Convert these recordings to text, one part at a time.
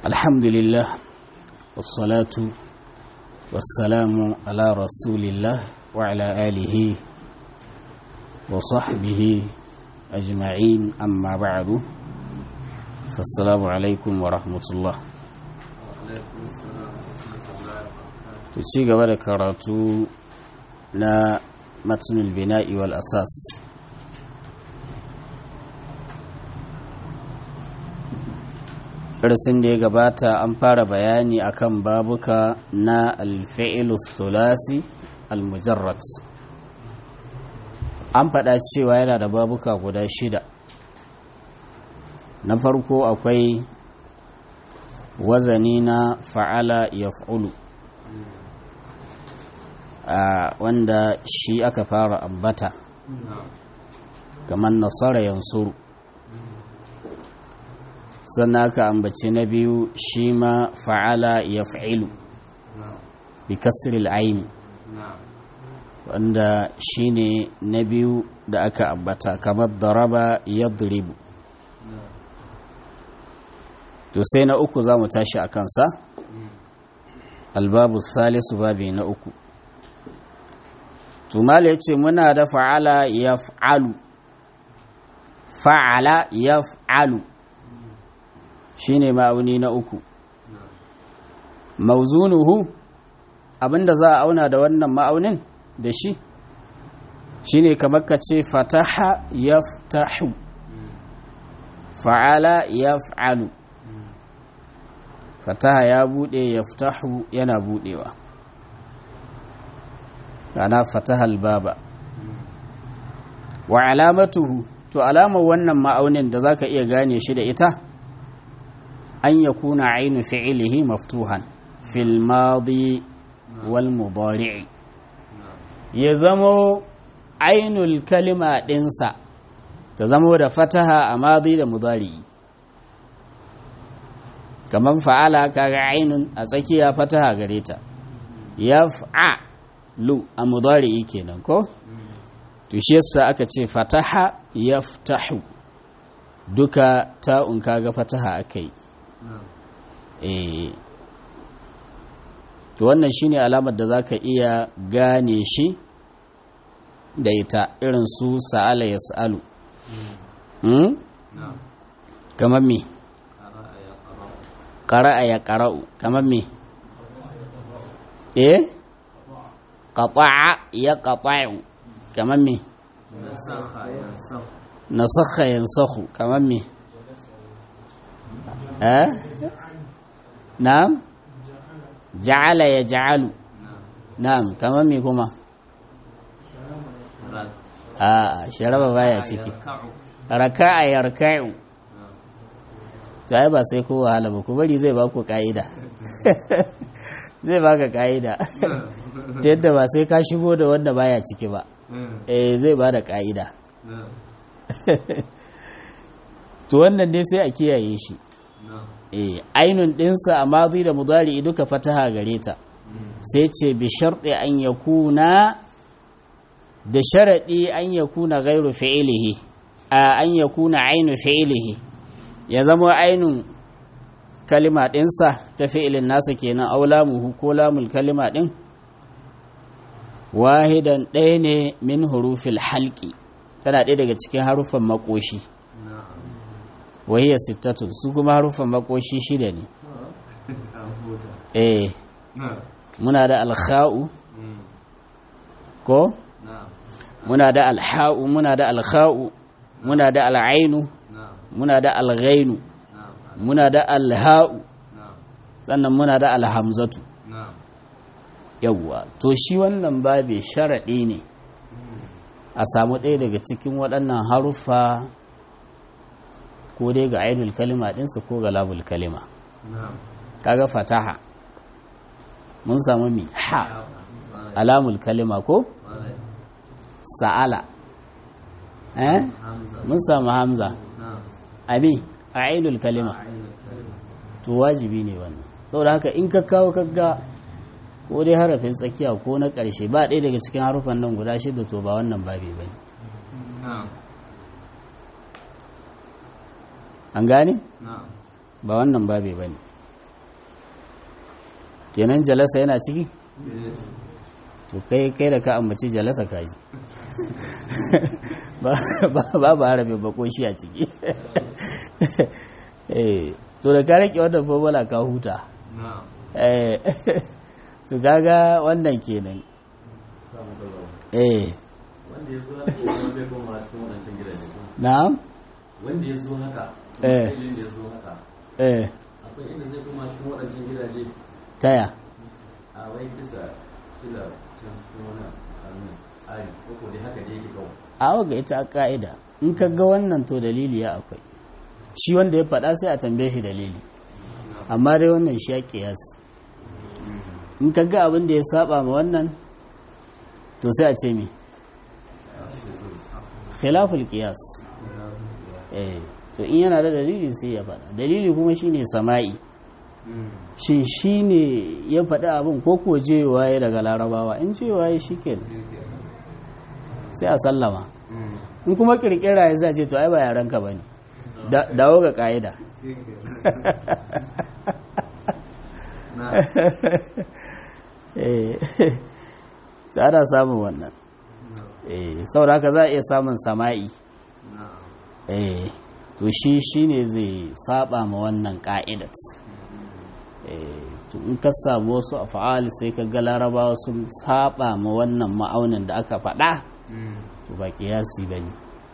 الحمد لله والصلاة والسلام على رسول الله وعلى آله وصحبه أجمعين أما بعد فالسلام عليكم ورحمة الله. تشيغ بدا كراتو نا متن البناء والأساس. darasin da ya gabata an fara bayani akan babuka na alfi'ilu thulasi almujarrad. An faɗa cewa yana da babuka guda 6. Na farko akwai wazani na fa'ala yaf'ulu, wanda shi aka fara ambata kamar nasara yansuru. Sannan aka ambace na biyu shi ma fa'ala yaf'ilu bi kasril aini, wanda shi ne na biyu da aka ambata kamar daraba yadribu. To sai na uku za mu tashi a kansa, albabu salisu babi na uku. Tumala ya ce muna da fa'ala yaf'alu, fa'ala yaf'alu shi ne ma'auni na uku. Mauzunuhu, abinda za a auna da wannan ma'aunin da shi ne kamar ka ce fataha yaftahu, fa'ala yaf'alu. Fataha ya bude, yaftahu yana budewa, ana fatahal baba. Wa alamatuhu, to alamar wannan ma'aunin da zaka iya gane shi da ita, an yakuna ainu fi'ilihi maftuhan fil madi wal mudari'i, ya zamo ainul kalima dinsa ta zamo da fataha a madi da mudari'i. Kamar fa'ala kaga ainun a tsakiya fataha gare ta, yaf'alu a mudari'i kenan ko? To shi yasa aka ce fataha yaftahu, duka ta'un kaga fataha akai. To wannan shine alamar da zaka iya gane shi da ita, irin su sa'ala yas'alu. Kamar me? Qara'a ya qara'u, kamar me? Qata'a ya qata'u, kamar me? Nasakha yansakhu, kamar me? Na'am? Ja'ala ya ja'alu, na'am, kamar me kuma? Sharaba baya ciki. Raka'a ya raka'u, sai ba sai ko wahala ba, ku bari zai ba ku ka'ida. Zai baka ka'ida ta yadda ba sai ka shigo da wanda baya ciki ba. Zai ba da ka'ida. To wannan ne sai a kiyaye shi. Ainun ɗinsa a mazi da mudari duka fataha gare ta, sai ce bi sharɗi an yakuna, da sharaɗi an yakuna gairu fi'ilihi, an yakuna ainu fi'ilihi, ya zama ainun kalima ɗinsa ta fi'ilin nasa kenan, au lamuhu ko lamul kalima ɗin wahidan ɗaya ne min hurufil halki, tana ɗaya daga cikin harufan makoshi. Wahiyar sittatun, su kuma harufan makoshi 6 ne. Muna da alkha'u ko? Muna da alha'u, muna da alkha'u, muna da al'ainu, muna da alghainu, muna da alha'u, sannan muna da alhamzatu. Yawwa, to shi wannan babe sharaɗi ne a samu ɗaya daga cikin waɗannan haruffa, ko dai ga ainul kalima ɗinsa ko ga labul kalima. Kaga fataha mun samu mi ha alamul kalima ko? Sa'ala mun samu hamza abi a ainul kalima. To wajibi ne wannan, saboda haka in ka kawo kaga ko dai harafin tsakiya ko na ƙarshe ba ɗaya daga cikin harufan nan guda 6, to ba wannan babi ba ne. An gane? Ba wannan babi ba ne. kenan jalasa yana ciki to kai da ka ambaci jalasa kaji ba harafin bako shi a ciki to da ka rike wannan formula ka huta to kaga wannan kenan wanda ya zo haka wanda ya koma cikin wadancan gidaje na'am wanda ya zo haka da ya zo haka akwai inda zai koma cikin wadancan gidaje taya a wai bisa kila can cikin wani tsari ko dai haka da yake kawai a waga ita ka'ida in ka ga wannan to dalili ya akwai shi wanda ya faɗa sai a tambaye shi dalili amma dai wannan shi ya kiyasi in ka ga abin da ya saba ma wannan to sai a ce mi khilaful qiyas to in yana da dalili sai ya faɗa dalili kuma shine sama'i shin shine ya faɗi abin ko ko jewa ya daga larabawa in jewa ya shikenan sai a sallama in kuma kirkira ya zace to ai ba yaran ka bane dawo ga ka'ida ana samun wannan saboda haka za a iya samun sama'i to shi ne zai saba ma wannan ka'idat to in ka samu wasu af'al sai ka ga larabawa sun saba ma wannan ma'aunin da aka faɗa to ba kiyasi bane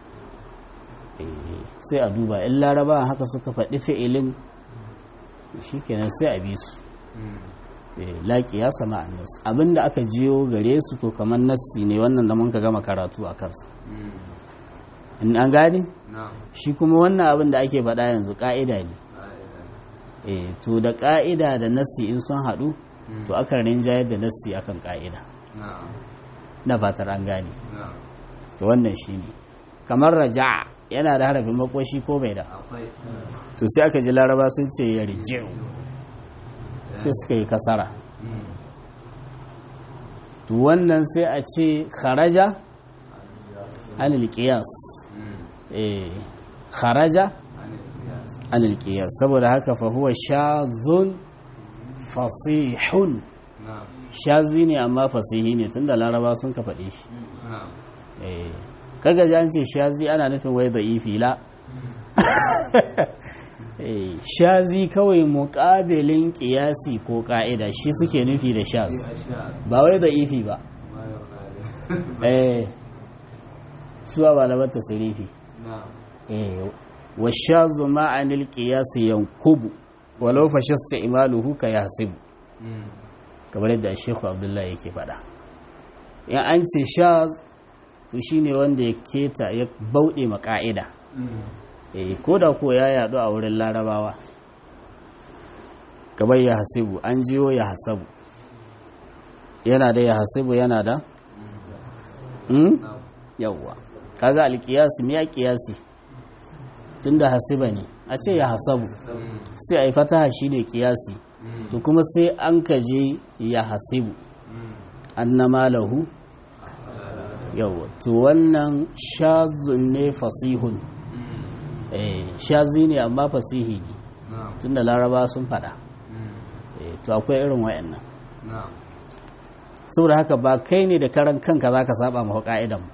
sai a duba in larabawa haka suka faɗi fi'ilin shikenan sai a bi su la qiyasa ma annas abinda aka jiyo gare su to kamar nassi ne wannan da mun ka gama karatu a kansa in an gane shi kuma wannan abin da ake faɗa yanzu ƙa'ida ne to da ƙa'ida da nassi in sun haɗu to aka rinjayar da nassi akan ƙa'ida na fatar an gane to wannan shi ne kamar raja yana da harafin makwashi ko bai da to sai aka ji laraba sun ce ya rijiyu sai suka yi kasara to wannan sai a ce kharaja anil qiyas kharaja anil qiyas saboda haka fa huwa shazun fasihun shazi ne amma fasihi ne tunda laraba sun ka faɗe shi kaga ji an ce shazi ana nufin wai da'ifi la shazi kawai muƙabilin ƙiyasi ko ƙa'ida shi suke nufi da shaz ba wai da'ifi ba suwa ba labar tasirifi wa shazu ma'anil ƙiyasi yankubu walau fashasta imaluhu ka yasibu kamar yadda shekhu abdullahi yake faɗa in an ce shaz to shine wanda ya keta ya bauɗe ma ƙa'ida ko da ko ya yaɗu a wurin larabawa kamar ya hasibu an jiyo ya hasabu yana da ya hasibu yana da yawwa kaga alƙiyasi miya ƙiyasi tun da hasiba ne a ce ya hasabu sai a yi fataha shi ne ƙiyasi to kuma sai an kaje ya hasibu annama lahu yawwa to wannan shazun ne fasihun shazi ne amma fasihi ne tun da laraba sun fada to akwai irin wayannan saboda haka ba kai ne da karan kanka za ka saba ma ka'idan ba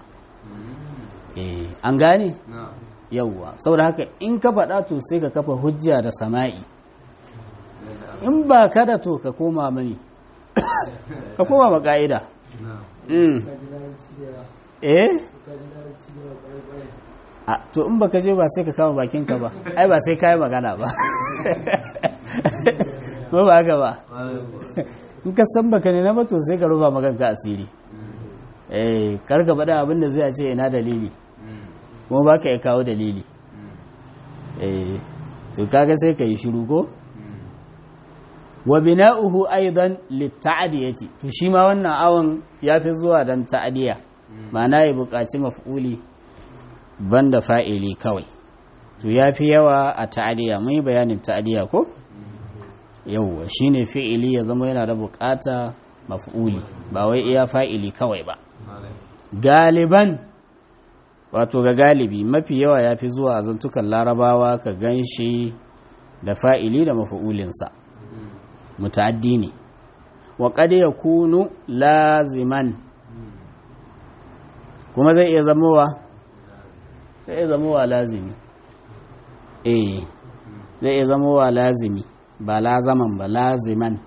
an gane yawwa saboda haka in ka faɗa to sai ka kafa hujja da sama'i in ba ka da to ka koma mani ka koma ma ka'ida to in baka je ba sai ka kama bakinka ba ai ba sai ka yi magana ba ko ba haka ba in ka san baka ne na ba to sai ka rufa maganka asiri kar ka faɗa abin da zai ce ina dalili kuma ba ka iya kawo dalili to kaga sai ka yi shiru ko wa bina'uhu aidan litta'diyati to shi ma wannan awon yafi zuwa dan ta'diya ma'ana ya buƙaci maf'uli banda fa'ili kawai to yafi yawa a ta'diya mun yi bayanin ta'diya ko yawwa shine fi'ili ya zama yana da buƙata maf'uli ba wai iya fa'ili kawai ba galiban wato ga galibi mafi yawa yafi zuwa a zantukan larabawa ka ganshi da fa'ili da maf'ulinsa muta'addi ne wa qad yakunu laziman kuma zai iya zamowa lazimi zai iya zamowa lazimi ba lazaman ba laziman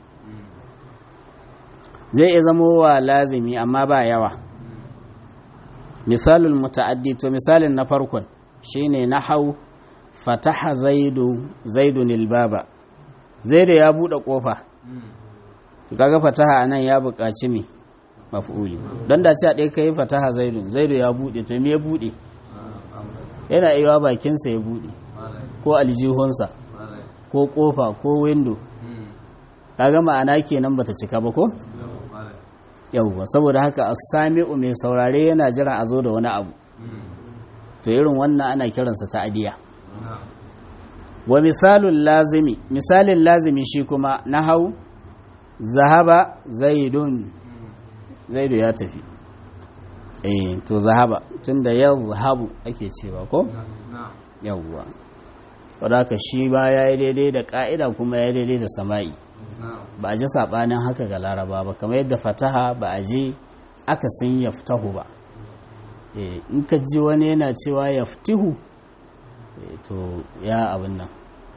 zai iya zamowa lazimi amma ba yawa misalul muta'addi to misalin na farkon shine nahau fataha zaidun albaba zaidu ya bude kofa kaga fataha anan ya buƙaci me maf'uli don da ce a ɗaya kai fataha zaidu ya bude to me ya bude yana iya bakinsa ya bude ko aljihunsa ko kofa ko window kaga ma'ana kenan bata cika ba ko yauwa saboda haka as-sami'u mai saurare yana jiran a zo da wani abu to irin wannan ana kiransa ta'adiya wa misalin lazimi shi kuma nahau zahaba zaidu ya tafi to zahaba tunda yazhabu ake cewa ko yawwa wadaka shi ba yayi daidai da ka'ida kuma yayi daidai da sama'i ba a ji sabanin haka ga laraba ba kamar yadda fataha ba a ji akasin yaftahu ba in ka ji wani yana cewa yaftihu to ya abin nan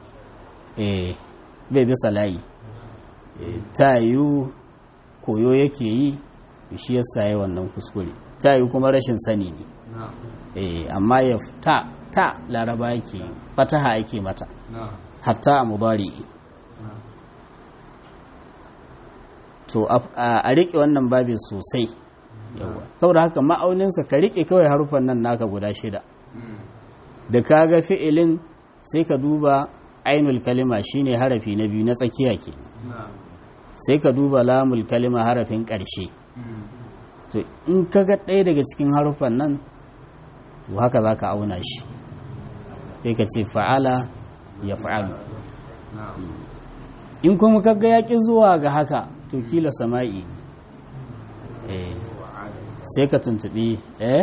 bai bisa layi ta yiwu koyo yake yi shi yasa yi wannan kuskure ta yiwu kuma rashin sani ne amma ta laraba yake fataha ake mata hatta a mudari to a riƙe wannan babin sosai yawa saboda haka ma'auninsa ka riƙe kawai harufan nan naka guda 6 da ka ga fi'ilin sai ka duba ainul kalima shine harafi na biyu na tsakiya ke sai ka duba lamul kalima harafin ƙarshe to in ka ga ɗaya daga cikin harufan nan to haka za ka auna shi sai ka ce fa'ala ya fa'alu in kuma ka ga yaƙi zuwa ga haka to kila sama'i sai ka tuntuɓi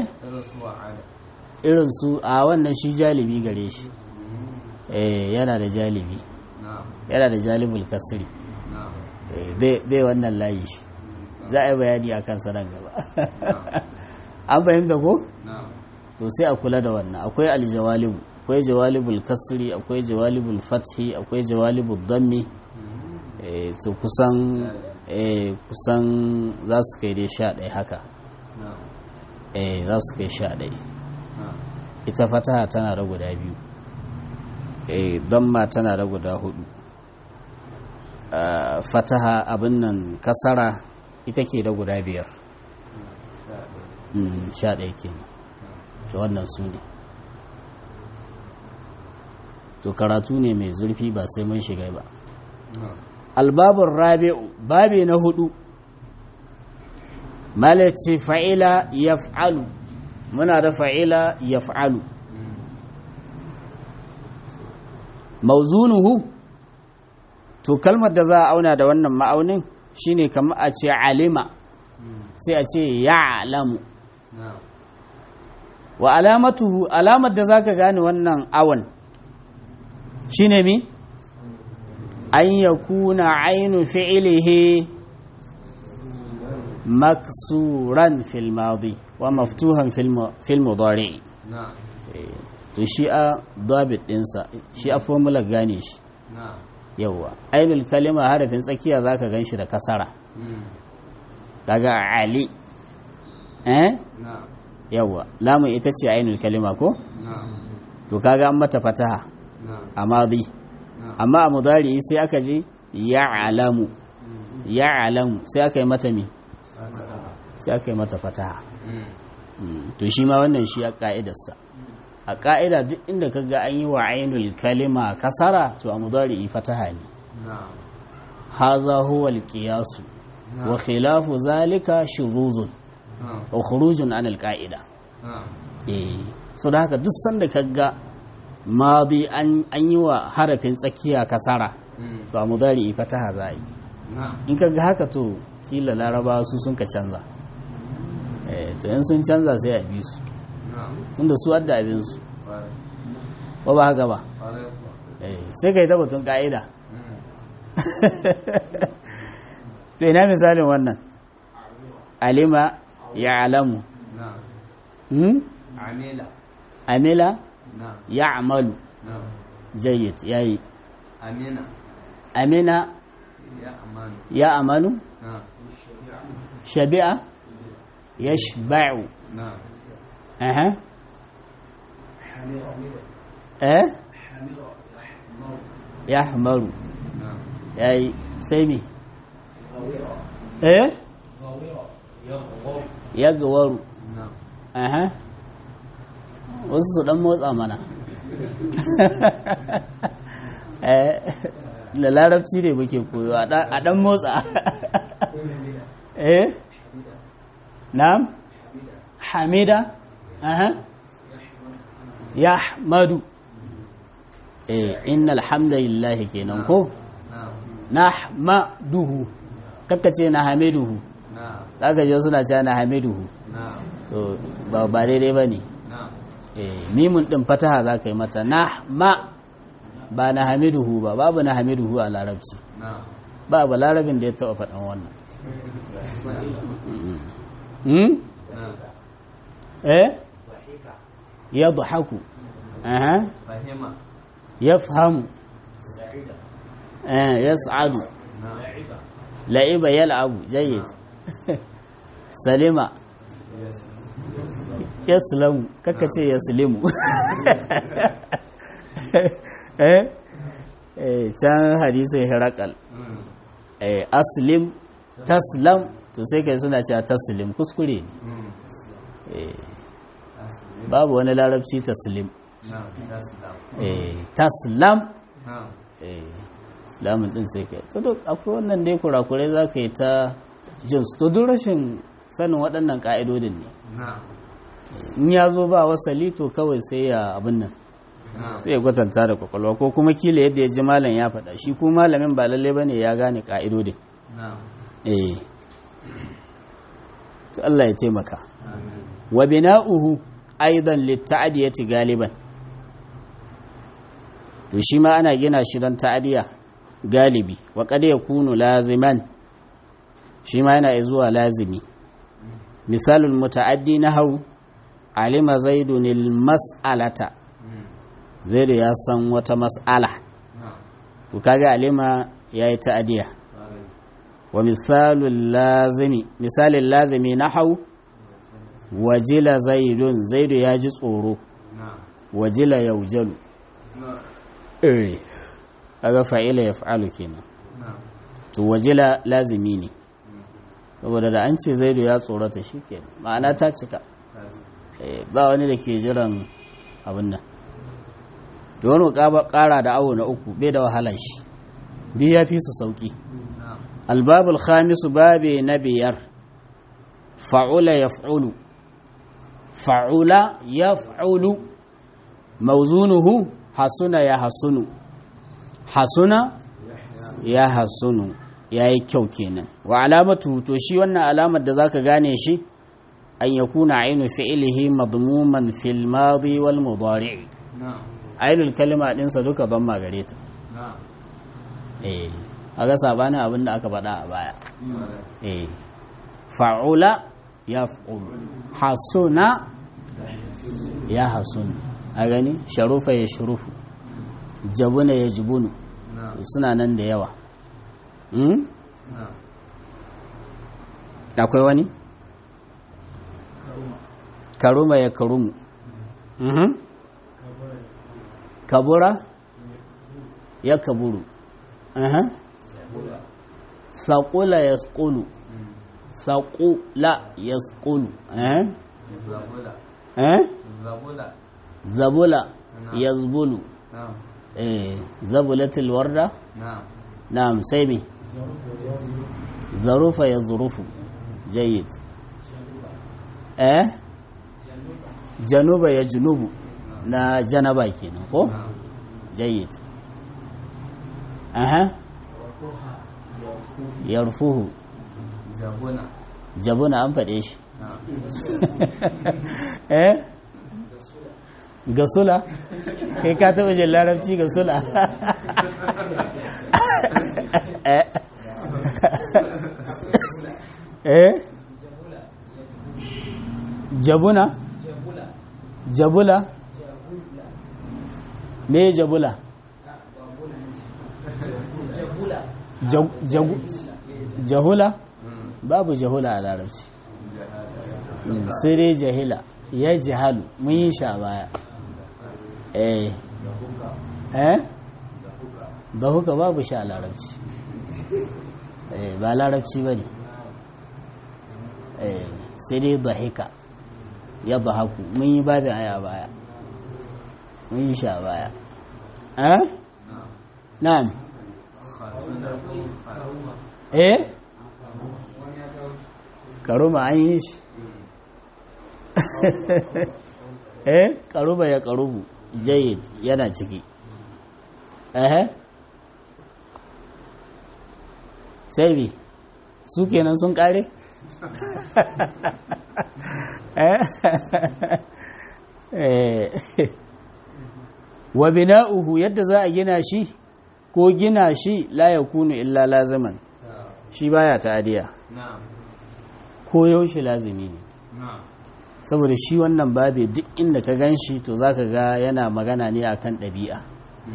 irin su a wannan shi jalibi gare shi yana da jalibi yana da jalibul kasri bai wannan layi shi za a yi bayani a kan sanar gaba an fahimta ko? to sai a kula da wannan akwai aljawalibu akwai jawalibul kasri akwai jawalibul fathi akwai jawalibul dammi to kusan za su kai dai 11 haka za su kai 11 ita fataha tana da guda 2 damma tana da guda 4 fataha abin nan kasara ita ke da guda 5 11 ke ne to wannan su ne to karatu ne mai zurfi ba sai mun shiga ba albabun rabi'u babi na 4 malaci fa'ila yaf'alu muna da fa'ila yaf'alu mauzunuhu to kalmar da za a auna da wannan ma'aunin shine kamar a ce alima sai a ce ya'lamu wa alamatuhu alamar da zaka gane wannan awon shine mi an yakuna ainu fi'lihi maksuran fil madi wa maftuhan fil mudari to shi a dabit dinsa shi a formula gane shi yawa ainul kalima harafin tsakiya zaka ganshi da kasara kaga ali yawa lamun ita ce ainul kalima ko to kaga an mata fataha a madi amma a mudari sai aka je ya'lamu sai aka yi mata mi sai aka yi mata fataha to shi ma wannan shi a ka'idarsa a ka'ida duk inda ka ga an yi wa ainul kalima kasara to a mudari fataha ne haza huwa alqiyasu wa khilafu zalika shuzuzun wa khurujun an alqa'ida so da haka duk sanda ka ga madi an yi wa harafin tsakiya kasara to a mudari fataha za a yi in ka ga haka to kila laraba su sun ka canza to yan sun canza sai a bi su tunda su adda abinsu ba ba haka ba sai ka yi tabbatun ka'ida to ina misalin wannan alima ya alamu amila ya amalu jayyid yayi amina ya amanu shabi'a yashba'u aha yahmaru yayi sai me yagwaru aha wasu su dan motsa mana da larabci ne muke koyo a dan motsa na'am hamida aha yahmadu innal hamdalillahi kenan ko nahmaduhu kakkace na hamiduhu zaka je suna cewa na hamiduhu to ba daidai bane mimun din fataha zaka yi mata ba na hamiduhu ba babu na hamiduhu a larabci babu larabin da ya taba faɗan wannan yadhaku yafhamu yas'adu la'iba yal'abu jayyid salima yaslamu kakkace yaslimu can hadisai hirakal aslim taslam to sai kai suna cewa taslim kuskure ne babu wani larabci taslim taslam lamun din sai kai to duk akwai wannan dai kurakurai za ka yi ta jins to duk rashin sanin waɗannan ƙa'idodin ne in ya zo ba wasali to kawai sai ya abin nan sai ya kwatanta da kwakwalwa ko kuma kila yadda ya ji malam ya faɗa shi ko malamin ba lalle bane ya gane ƙa'idodin to Allah ya taimaka wa bina'uhu aidan litta'diyati galiban to shi ma ana gina shi don ta'adiya galibi wa qad yakunu laziman shi ma yana zuwa lazimi misalul muta'addi nahwu alima zaidun mas'alata zaidu ya san wata mas'ala to kaga alima yayi ta'adiya wa misalul lazimi nahwu wajila zaidun zaidu ya ji tsoro wajila yaujalu kaga fa'ila yaf'alu kenan to wajila lazimi ne saboda da an ce zaidu ya tsorata shikenan ma'ana ta cika ba wani da ke jiran abin nan da wani kara da awo na uku bai da wahala shi biyu ya fi su sauki albabul khamisu babe na biyar fa'ula yaf'ulu fa'ula yaf'ulu mawzunuhu hasuna ya hasunu hasuna ya hasunu yayi kyau kenan wa alamatu to shi wannan alamar da zaka gane shi an yakuna ainu fi'lihi madmuman fil madi wal mudari' ainul kalima din sa duka ban magare ta aga sabanin abin da aka faɗa a baya fa'ula yaf'ul hasuna ya hasun a gani sharufa ya shurufu jabuna ya jibunu suna nan da yawa akwai wani karuma ya karumu kabura ya kaburu saƙula ya skulu saƙula ya skulu zabula ya zbulu zabulatul warda na'am sai me zarufa ya zurufu jayyid januba ya junubu na janaba kenan ko jayyid yarfuhu jabuna an faɗe shi gasula kai ka taɓa jin larabci gasula jabuna jabula me jabula jahula babu jahula a larabci sai dai jahila ya jihalu mun yi sha baya da huka babu sha a larabci ba larabci ba ne sai dai dahika ya dahaku mun yi babin aya baya mun yi sha baya na'am karuma an yi shi karuba ya karubu jayyid yana ciki sai bi su kenan sun kare wa bina'uhu yadda za a gina shi ko gina shi la yakunu illa laziman shi baya ta'adiya ko yaushe lazimi ne saboda shi wannan babe duk inda ka gan shi to zaka ga yana magana ne akan ɗabi'a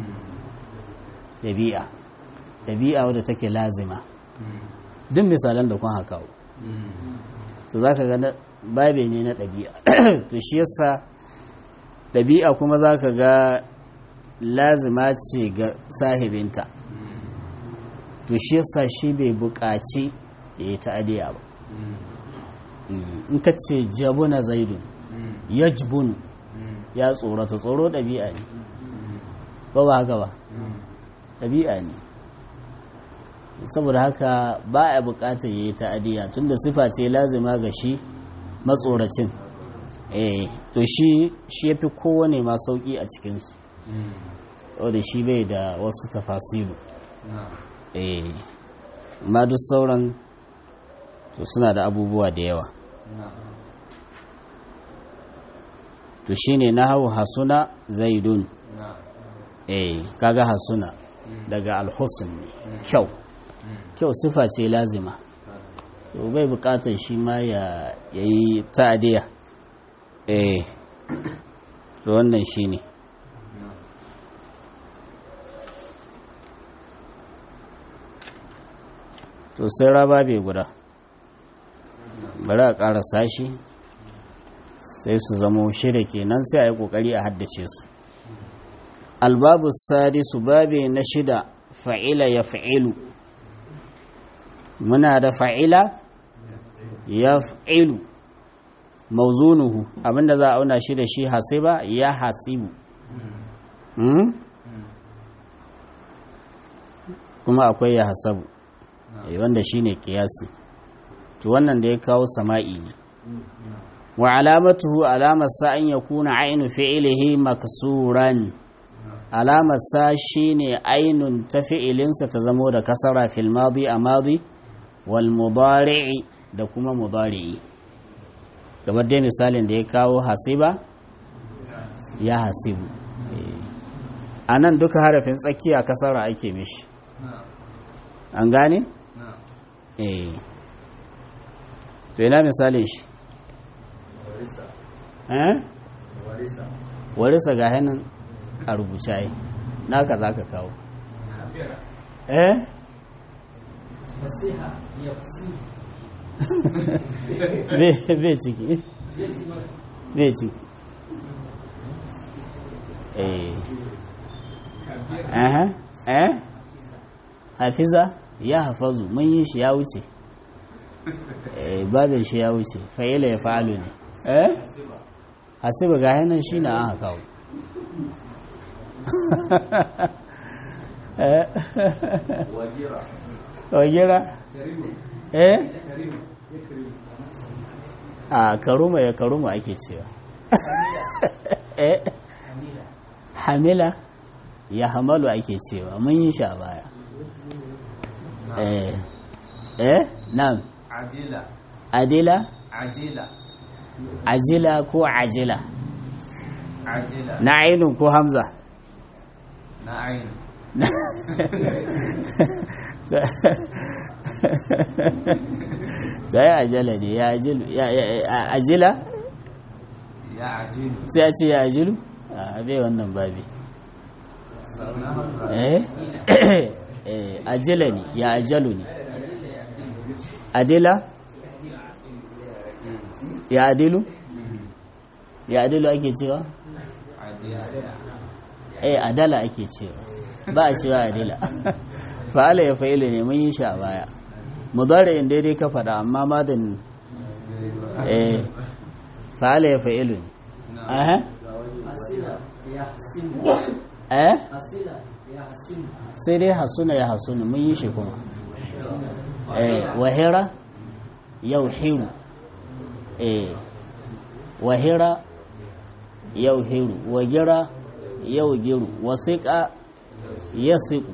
ɗabi'a wadda take lazima duk misalan da kun haka to zaka ga babe ne na ɗabi'a to shi yasa ɗabi'a kuma zaka ga lazima ce ga sahibinta to shi yasa shi bai buƙaci ya yi ta'adiya ba in ka ce jabuna zaidun ya jibun ya tsorata tsoro ɗabi'a ne ba haka ba ɗabi'a ne saboda haka ba a buƙatar ya yi ta'adiya tunda sifa ce lazima ga shi matsoracin to shi ya fi kowane ma sauƙi a cikinsu wadda shi bai da wasu tafasilu ma duk sauran to suna da abubuwa da yawa to shine na hau hasuna zaidun kaga hasuna daga alhusn ne kyau sifa ce lazima to bai bukatar shi ma ya yi ta'adiya to wannan shine to sai raba bai guda bari a ƙarasa shi sai su zamo shida kenan sai a yi ƙoƙari a haddace su albabu sadisu babe na shida fa'ila ya fa'ilu muna da fa'ila ya fa'ilu mauzunuhu abinda za a auna shi da shi hasiba ya hasibu kuma akwai ya hasabu wanda shine kiyasi to wannan da ya kawo sama'i ne wa alamatuhu alamar sa an yakuna ainu fi'ilihi maksuran alamar sa shine ainun ta fi'ilinsa ta zamo da kasara fil madi a madi wal mudari'i da kuma mudari'i kamar dai misalin da ya kawo hasiba ya hasibu a nan duka harafin tsakiya kasara ake mishi an gane? to ina misalin shi warisa ga hannun a rubuce yi naka za ka kawo bai ciki hafiza ya hafazu mun yi shi ya wuce babin shi ya wuce fa'ila ya fa'alu ne hasiba ga hannun shi na aka kawo wagira a karuma ya karuma ake cewa hamila ya hamalu ake cewa mun yi sha baya nan adila ajila ko ajila na ainun ko hamza na ainu ta yi ajala ne ya ajila sai a ce ya ajilu a bai wannan babi ajila ne ya ajalu ne adila ya adilu ya adilu ake cewa adala ake cewa ba a cewa adila fa'ala ya fa'ilu ne mun yi shi a baya mudari'in daidai ka faɗa amma madan fa'ala ya fa'ilu ne sai dai hasuna ya hasuna mun yi shi kuma wahira yau hiru wahira yau hiru wagira yau giru wasiƙa ya siƙu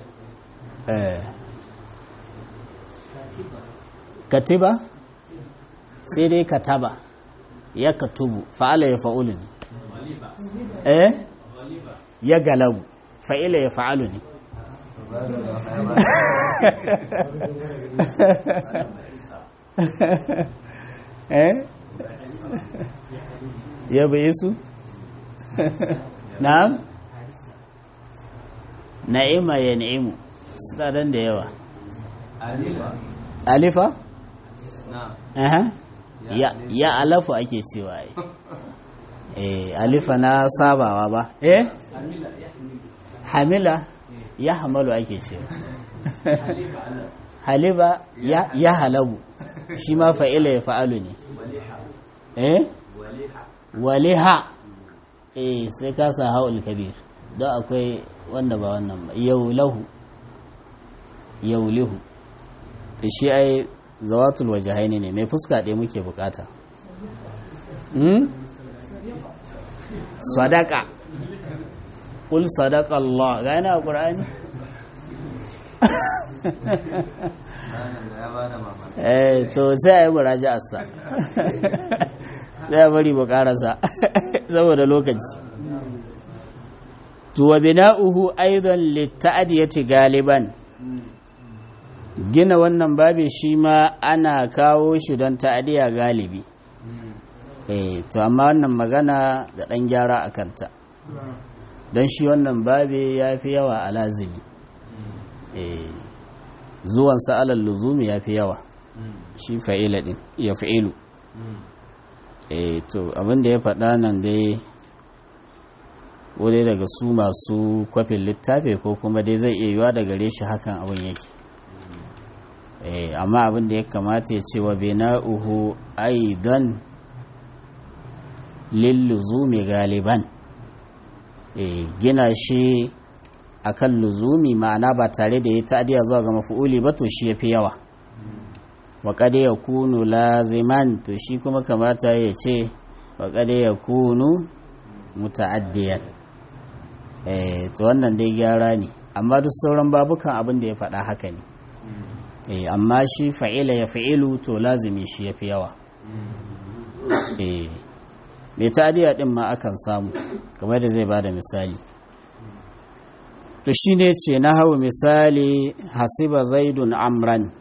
katiba sai dai kataba ya katubu fa'ala ya fa'ulu ne ya galabu fa'ila ya fa'alu ne ya baye su na'am na'ima ya na'imu suna dan da yawa alifa ya alafu ake cewa alifa na sabawa ba hamila ya hamalu ake cewa haliba ya halabu shi ma fa'ila ya fa'alu ne waliha sai ka sa haul kabir don akwai wanda ba wannan ba yaulahu yaulihu shi ai zawatul wajahaini ne mai fuska ɗaya muke bukata sadaka kul sadaka Allah ga yana a ƙura'ani to sai a yi muraja asa zai bari ba ƙarasa saboda lokaci tuwa bina'uhu aidan litta'adiyati galiban gina wannan babi shi ma ana kawo shi don ta'adiya galibi to amma wannan magana da ɗan gyara a kanta don shi wannan babi ya fi yawa a lazimi zuwansa alal luzumi ya fi yawa shi fa'ila ɗin ya fa'ilu to abinda ya faɗa nan dai wuri daga su masu kwafin littafi ko kuma dai zai iya yiwa da gare shi hakan abin yake amma abin da ya kamata ya ce wa bina'uhu aidan lilluzumi galiban gina shi akan luzumi ma'ana ba tare da ya ta'adiya zuwa ga mafu'uli ba to shi yafi yawa wa qad yakunu laziman to shi kuma kamata ya ce wa qad yakunu muta'addiyan to wannan dai gyara ne amma duk sauran babukan abin da ya faɗa haka ne amma shi fa'ila ya fa'ilu to lazimi shi ya fi yawa mai ta'adiyya ɗin ma akan samu kamar da zai ba da misali to shi ne ce na hau misali hasiba zaidun amran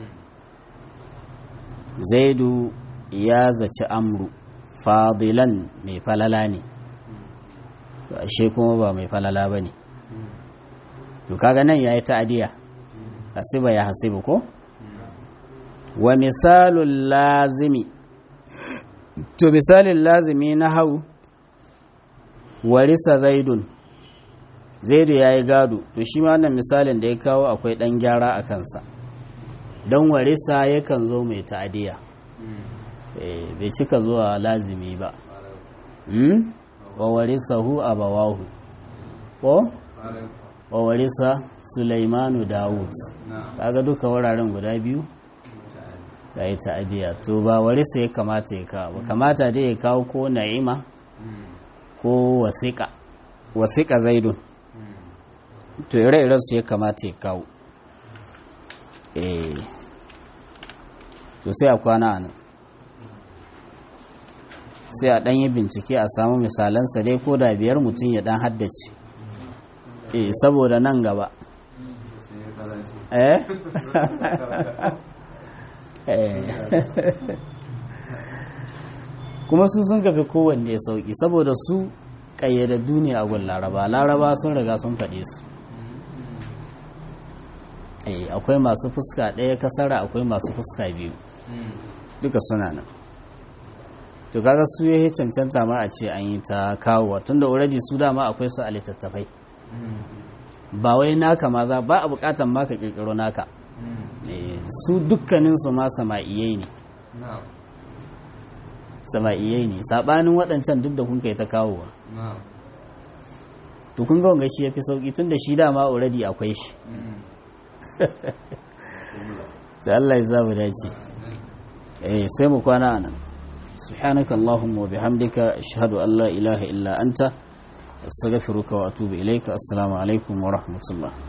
zaidu ya zaci amru fadilan mai falala ne to ashe kuma ba mai falala ba ne to kaga nan ya yi ta'adiyya hasiba ya hasibu ko wa misalul lazimi to misalin lazimi na hau warisa zaidun zaidu ya yi gado to shi ma wannan misalin da ya kawo akwai ɗan gyara a kansa don warisa yakan zo mai ta'adiyya bai cika zuwa lazimi ba wa warisa hu abawahu ko wa warisa Sulaimanu Dawud kaga duka wuraren guda biyu ya yi ta'adiyya to ba warisa ya kamata ya kawo ba kamata dai ya kawo ko na'ima ko wasiƙa zaidun to ire-iren su ya kamata ya kawo to sai a kwana nan sai a ɗan yi bincike a samu misalansa dai ko da biyar mutum ya ɗan haddace saboda nan gaba kuma su sun kafi kowanne sauki saboda su ƙayyadaddu ne a gun laraba sun riga sun faɗe su akwai masu fuska ɗaya kasara akwai masu fuska biyu duka suna nan to kaga su ya cancanta ma a ce an yi ta kawowa tunda already su dama akwai su a littattafai ba wai naka ma za ba a bukatan ma ka kirkiro naka su dukkanin su ma sama'iyai ne sabanin waɗancan duk da kun kai ta kawowa to kun ga wanga shi yafi sauki tunda shi dama already akwai shi sai Allah ya zamu dace sai mu kwana anan سبحانك اللهم وبحمدك أشهد أن لا إله إلا أنت أستغفرك وأتوب إليك السلام عليكم ورحمة الله